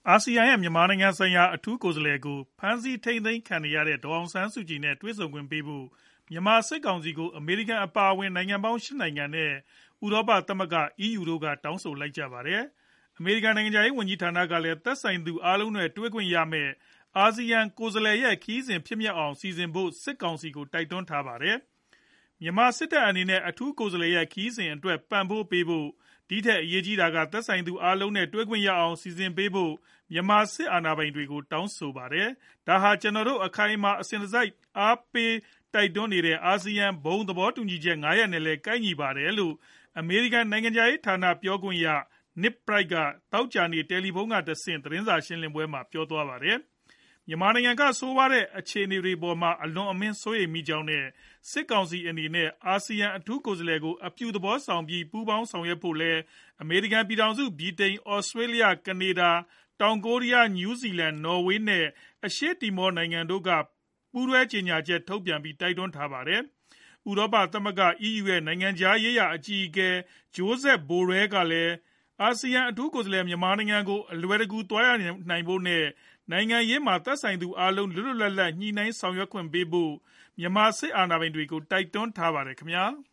အာဆီယံရဲ့မြန်မာနိုင်ငံဆိုင်ရာအထူးကိုယ်စားလှယ်ကိုဖမ်းဆီးထိန်းသိမ်းခံနေရတဲ့ဒေါ်အောင်ဆန်းစုကြည်နဲ့တွေ့ဆုံခွင့်ပေးဖို့မြန်မာစစ်ကောင်စီကိုအမေရိကန်အပါအဝင်နိုင်ငံပေါင်း၈နိုင်ငံနဲ့ဥရောပသမဂ္ဂ EU တို့ကတောင်းဆိုလိုက်ကြပါတယ်။ အမေရိကန်နိုင်ငံခြားရေးဝန်ကြီးဌာနကလည်းသက်ဆိုင်သူအားလုံးနဲ့တွေ့ခွင့်ရမယ့်အာဆီယံကိုယ်စားလှယ်ရဲ့ခရီးစဉ်ဖြစ်မြောက်အောင်စီစဉ်ဖို့စစ်ကောင်စီကိုတိုက်တွန်းထားပါတယ်။ မြန်မာစစ်တပ်အနေနဲ့အထူးကိုယ်စားလှယ်ရဲ့ခရီးစဉ်အတွက်ပံ့ပိုးပေးဖို့ဒီထက်အရေးကြီးတာကသက်ဆိုင်သူအားလုံးနဲ့တွေ့ခွင့်ရအောင်စီစဉ်ပေးဖို့မြန်မာစစ်အာဏာပိုင်တွေကိုတောင်းဆိုပါတယ်။ ဒါဟာကျနော်တို့အခိုင်အမာအစဉ်တစိုက်အားပေးတိုက်တွန်းနေတဲ့အာဆီယံဘုံသဘောတူညီချက် ၅ ရပ်နဲ့လည်းကိုက်ညီပါတယ်လို့အမေရိကန်နိုင်ငံခြားရေးဌာနပြောခွင့်ရ Ned Price ကသောကြာနေ့တယ်လီဖုန်းကတဆင့်သတင်းစာရှင်းလင်းပွဲမှာပြောသွားပါတယ်။ မြန်မာနိုင်ငံကဆိုးဝါးတဲ့အခြေအနေတွေအပေါ်မှာအလွန်အမင်းစိုးရိမ်မိကြောင်းနဲ့စစ်ကောင်စီအနေနဲ့အာဆီယံအထူးကိုယ်စားလှယ်ကိုအပြုသဘောဆောင်ပြီးပူးပေါင်းဆောင်ရွက်ဖို့လည်းအမေရိကန်ပြည်ထောင်စုဗြိတိန်၊ သြစတြေးလျ၊ ကနေဒါ၊ တောင်ကိုရီးယား၊ နယူးဇီလန်၊ နော်ဝေးနဲ့အရှေ့တီမောနိုင်ငံတို့ကပူးတွဲကြေညာချက်ထုတ်ပြန်ပြီးတိုက်တွန်းထားပါတယ်။ ဥရောပသမဂ္ဂ EU ရဲ့နိုင်ငံခြားရေးရာအကြီးအကဲ Josep Borrell ကလည်းအာဆီယံအထူးကိုယ်စားလှယ်မြန်မာနိုင်ငံကိုအလွယ်တကူသွားရောက်နိုင်ဖို့နဲ့နိုင်ငံရေးမှာသက်ဆိုင်သူအားလုံးလွတ်လွတ်လပ်လပ်ညှိနှိုင်းဆောင်ရွက်ခွင့်ပေးဖို့မြန်မာစစ်အာဏာပိုင်တွေကိုတိုက်တွန်းထားပါတယ်ခင်ဗျာ။